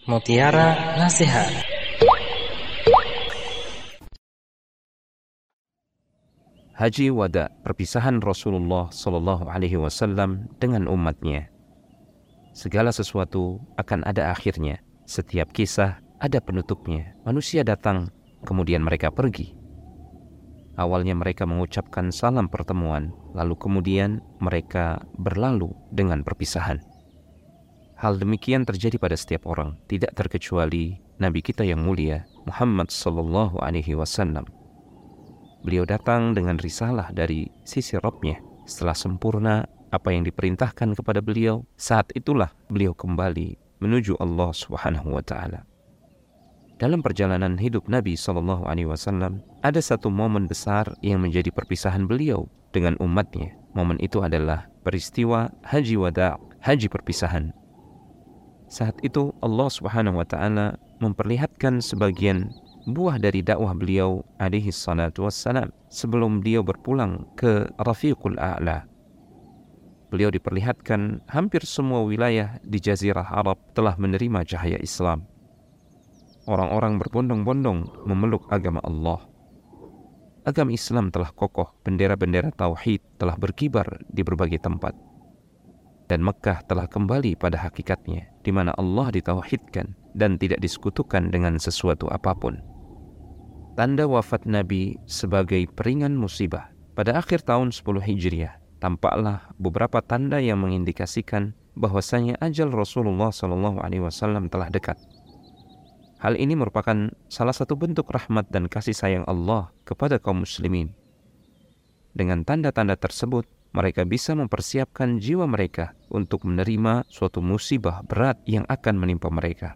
Mutiara Nasihat. Haji Wada, perpisahan Rasulullah Sallallahu Alaihi Wasallam dengan umatnya. Segala sesuatu akan ada akhirnya. Setiap kisah ada penutupnya. Manusia datang, kemudian mereka pergi. Awalnya mereka mengucapkan salam pertemuan, lalu kemudian mereka berlalu dengan perpisahan. Hal demikian terjadi pada setiap orang, tidak terkecuali Nabi kita yang mulia, Muhammad Sallallahu Alaihi Wasallam. Beliau datang dengan risalah dari sisi Rabb-Nya. Setelah sempurna apa yang diperintahkan kepada beliau, saat itulah beliau kembali menuju Allah Subhanahu wa Ta'ala. Dalam perjalanan hidup Nabi Sallallahu Alaihi Wasallam, ada satu momen besar yang menjadi perpisahan beliau dengan umatnya. Momen itu adalah peristiwa Haji Wada', haji perpisahan. Saat itu Allah Subhanahu wa Ta'ala memperlihatkan sebagian buah dari dakwah beliau alaihi salatu wassalam sebelum beliau berpulang ke Rafiqul A'la. Beliau diperlihatkan hampir semua wilayah di Jazirah Arab telah menerima cahaya Islam. Orang-orang berbondong-bondong memeluk agama Allah. Agama Islam telah kokoh, bendera-bendera tauhid telah berkibar di berbagai tempat. Dan Mekah telah kembali pada hakikatnya, di mana Allah ditauhidkan dan tidak disekutukan dengan sesuatu apapun. Tanda wafat Nabi sebagai peringan musibah. Pada akhir tahun 10 Hijriah, tampaklah beberapa tanda yang mengindikasikan bahwasanya ajal Rasulullah SAW telah dekat. Hal ini merupakan salah satu bentuk rahmat dan kasih sayang Allah kepada kaum muslimin. Dengan tanda-tanda tersebut, mereka bisa mempersiapkan jiwa mereka untuk menerima suatu musibah berat yang akan menimpa mereka.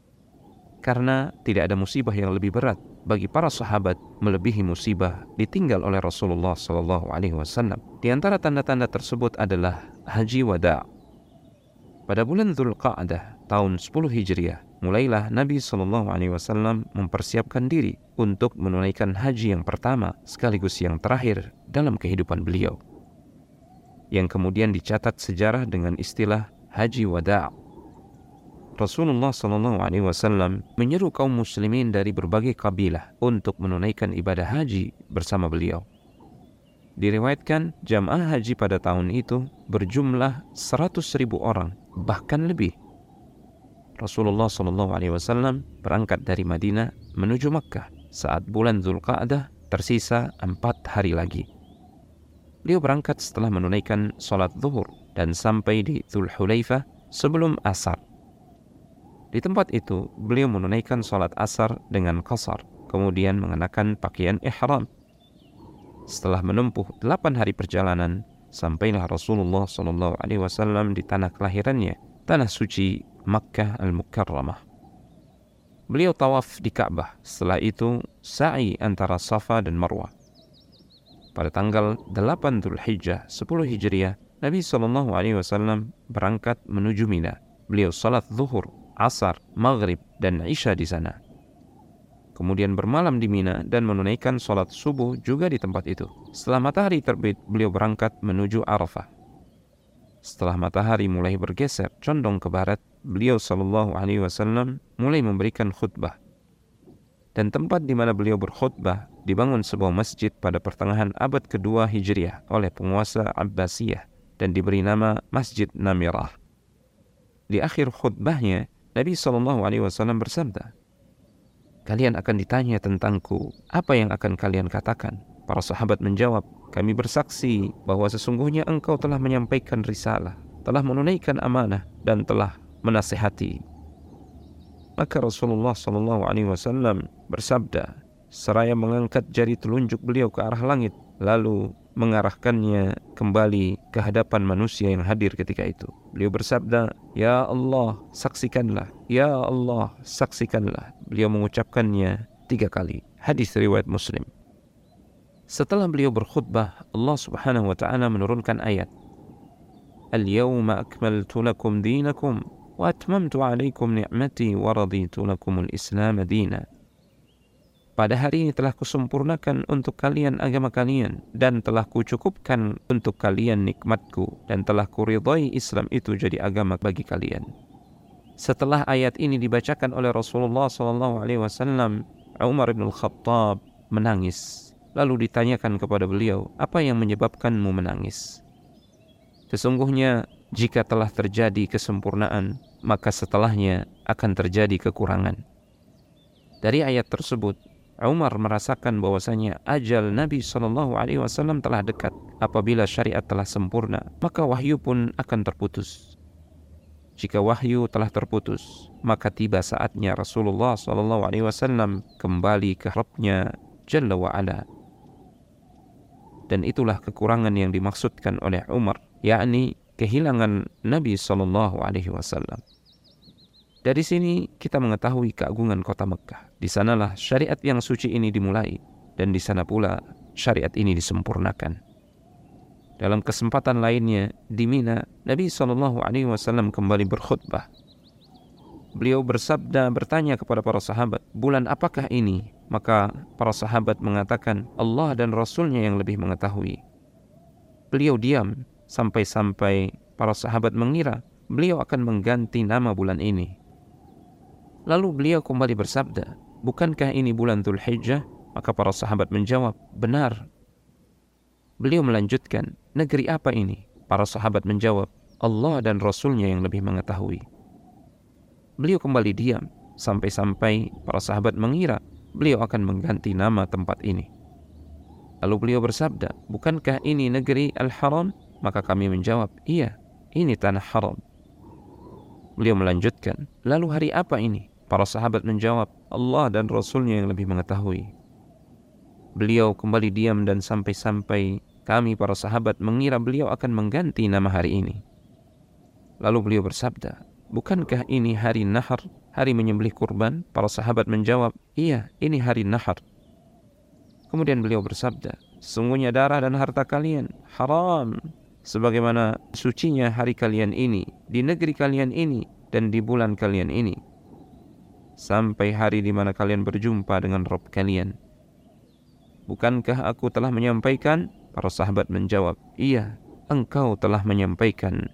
Karena tidak ada musibah yang lebih berat bagi para sahabat melebihi musibah ditinggal oleh Rasulullah SAW. Di antara tanda-tanda tersebut adalah Haji Wada'. Pada bulan Dzulqa'dah tahun 10 Hijriah, mulailah Nabi SAW mempersiapkan diri untuk menunaikan haji yang pertama sekaligus yang terakhir dalam kehidupan beliau, yang kemudian dicatat sejarah dengan istilah Haji Wada'. Rasulullah SAW menyeru kaum muslimin dari berbagai kabilah untuk menunaikan ibadah haji bersama beliau. Diriwayatkan jamaah haji pada tahun itu berjumlah 100.000 orang, bahkan lebih. Rasulullah SAW berangkat dari Madinah menuju Makkah saat bulan Dzulqa'dah tersisa 4 hari lagi. Beliau berangkat setelah menunaikan sholat zuhur dan sampai di Dzulhulaifah sebelum asar. Di tempat itu, beliau menunaikan sholat asar dengan qasar, kemudian mengenakan pakaian ihram. Setelah menempuh 8 hari perjalanan, sampailah Rasulullah SAW di tanah kelahirannya, tanah suci Makkah Al-Mukarramah. Beliau tawaf di Ka'bah, setelah itu sa'i antara Safa dan Marwah. Pada tanggal 8 Dzulhijjah 10 Hijriah, Nabi SAW berangkat menuju Mina. Beliau salat zuhur, asar, maghrib, dan isya di sana. Kemudian bermalam di Mina dan menunaikan salat subuh juga di tempat itu. Setelah matahari terbit, beliau berangkat menuju Arafah. Setelah matahari mulai bergeser condong ke barat, beliau SAW mulai memberikan khutbah. Dan tempat di mana beliau berkhutbah dibangun sebuah masjid pada pertengahan abad kedua Hijriah oleh penguasa Abbasiyah dan diberi nama Masjid Namirah. Di akhir khutbahnya, Nabi SAW bersabda, "Kalian akan ditanya tentangku, apa yang akan kalian katakan?" Para sahabat menjawab, "Kami bersaksi bahwa sesungguhnya engkau telah menyampaikan risalah, telah menunaikan amanah, dan telah menasihati." Maka Rasulullah SAW bersabda, seraya mengangkat jari telunjuk beliau ke arah langit, lalu mengarahkannya kembali ke hadapan manusia yang hadir ketika itu. Beliau bersabda, "Ya Allah, saksikanlah. Ya Allah, saksikanlah." Beliau mengucapkannya 3 kali. Hadis riwayat Muslim. Setelah beliau berkhutbah, Allah Subhanahu wa Ta'ala menurunkan ayat, "Al-yawma akmaltu lakum dinakum wa atmamtu alaikum ni'mati wa raditu lakumul Islam dina." Pada hari ini telah kusempurnakan untuk kalian agama kalian, dan telah kucukupkan untuk kalian nikmatku, dan telah kuridhai Islam itu jadi agama bagi kalian. Setelah ayat ini dibacakan oleh Rasulullah SAW, Umar bin Khattab menangis. Lalu ditanyakan kepada beliau, apa yang menyebabkanmu menangis? Sesungguhnya jika telah terjadi kesempurnaan, maka setelahnya akan terjadi kekurangan. Dari ayat tersebut, Umar merasakan bahwasanya ajal Nabi SAW telah dekat. Apabila syariat telah sempurna, maka wahyu pun akan terputus. Jika wahyu telah terputus, maka tiba saatnya Rasulullah SAW kembali ke Rabb-Nya Jalla wa'ala. Dan itulah kekurangan yang dimaksudkan oleh Umar, yakni kehilangan Nabi SAW. Dari sini kita mengetahui keagungan kota Mekkah. Di sanalah syariat yang suci ini dimulai, dan di sana pula syariat ini disempurnakan. Dalam kesempatan lainnya di Mina, Nabi SAW kembali berkhutbah. Beliau bertanya kepada para sahabat, bulan apakah ini? Maka para sahabat mengatakan, Allah dan Rasulnya yang lebih mengetahui. Beliau diam sampai-sampai para sahabat mengira beliau akan mengganti nama bulan ini. Lalu beliau kembali bersabda, bukankah ini bulan Dzulhijjah? Maka para sahabat menjawab, benar. Beliau melanjutkan, negeri apa ini? Para sahabat menjawab, Allah dan Rasulnya yang lebih mengetahui. Beliau kembali diam sampai-sampai para sahabat mengira beliau akan mengganti nama tempat ini. Lalu beliau bersabda, bukankah ini negeri Al-Haram? Maka kami menjawab, iya, ini tanah haram. Beliau melanjutkan, lalu hari apa ini? Para sahabat menjawab, Allah dan Rasulnya yang lebih mengetahui. Beliau kembali diam dan sampai-sampai kami para sahabat mengira beliau akan mengganti nama hari ini. Lalu beliau bersabda, bukankah ini hari Nahar, hari menyembelih kurban? Para sahabat menjawab, iya, ini hari Nahar. Kemudian beliau bersabda, sesungguhnya darah dan harta kalian haram, sebagaimana sucinya hari kalian ini, di negeri kalian ini, dan di bulan kalian ini, sampai hari di mana kalian berjumpa dengan Rabb kalian. Bukankah aku telah menyampaikan? Para sahabat menjawab, iya, engkau telah menyampaikan.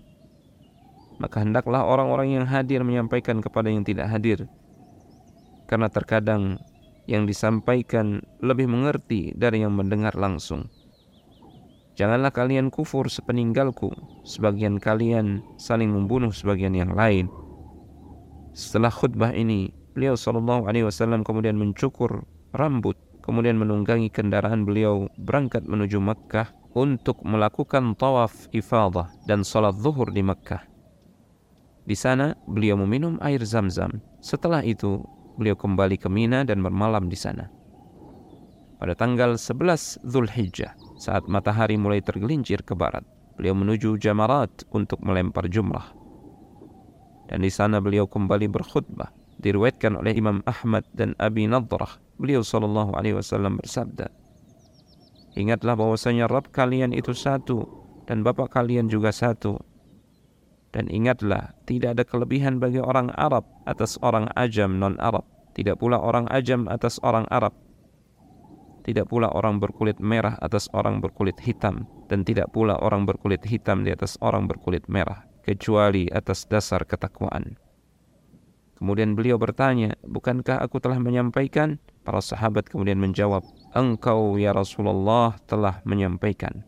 Maka hendaklah orang-orang yang hadir menyampaikan kepada yang tidak hadir. Karena terkadang yang disampaikan lebih mengerti dari yang mendengar langsung. Janganlah kalian kufur sepeninggalku, sebagian kalian saling membunuh sebagian yang lain. Setelah khutbah ini, beliau SAW kemudian mencukur rambut, kemudian menunggangi kendaraan beliau berangkat menuju Mekkah untuk melakukan tawaf ifadah dan salat zuhur di Mekkah. Di sana beliau meminum air Zam-Zam. Setelah itu beliau kembali ke Mina dan bermalam di sana. Pada tanggal 11 Dzulhijjah, saat matahari mulai tergelincir ke barat, beliau menuju Jamarat untuk melempar jumrah. Dan di sana beliau kembali berkhutbah. Diriwayatkan oleh Imam Ahmad dan Abi Nadrah, beliau SAW bersabda, ingatlah bahwasanya Rabb kalian itu satu dan Bapa kalian juga satu. Dan ingatlah, tidak ada kelebihan bagi orang Arab atas orang Ajam non-Arab, tidak pula orang Ajam atas orang Arab, tidak pula orang berkulit merah atas orang berkulit hitam, dan tidak pula orang berkulit hitam di atas orang berkulit merah, kecuali atas dasar ketakwaan. Kemudian beliau bertanya, bukankah aku telah menyampaikan? Para sahabat kemudian menjawab, engkau ya Rasulullah telah menyampaikan.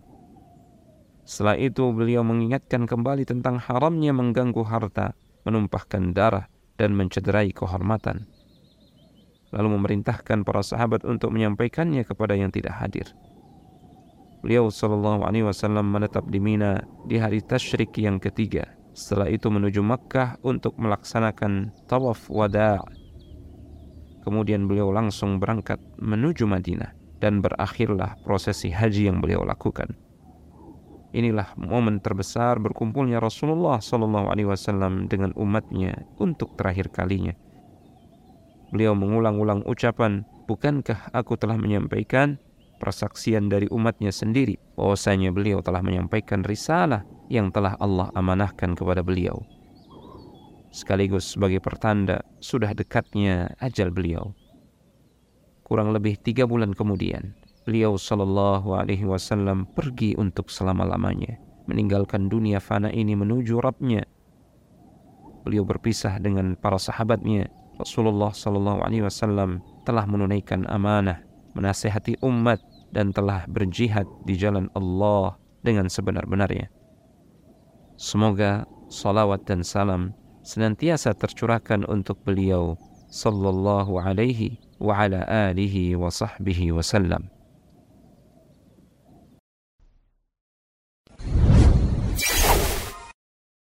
Setelah itu beliau mengingatkan kembali tentang haramnya mengganggu harta, menumpahkan darah, dan mencederai kehormatan. Lalu memerintahkan para sahabat untuk menyampaikannya kepada yang tidak hadir. Beliau SAW menetap di Mina di hari Tasyrik yang ketiga. Setelah itu menuju Makkah untuk melaksanakan tawaf wada'. Kemudian beliau langsung berangkat menuju Madinah dan berakhirlah prosesi haji yang beliau lakukan. Inilah momen terbesar berkumpulnya Rasulullah SAW dengan umatnya untuk terakhir kalinya. Beliau mengulang-ulang ucapan, bukankah aku telah menyampaikan? Persaksian dari umatnya sendiri bahwasanya beliau telah menyampaikan risalah yang telah Allah amanahkan kepada beliau, sekaligus sebagai pertanda sudah dekatnya ajal beliau. Kurang lebih 3 bulan kemudian, beliau SAW pergi untuk selama-lamanya, meninggalkan dunia fana ini menuju Rabb-Nya. beliau berpisah dengan para sahabatnya, Rasulullah sallallahu alaihi wasallam telah menunaikan amanah, menasihati umat, dan telah berjihad di jalan Allah dengan sebenar-benarnya. Semoga salawat dan salam senantiasa tercurahkan untuk beliau sallallahu alaihi wa ala alihi wa sahbihi wasallam.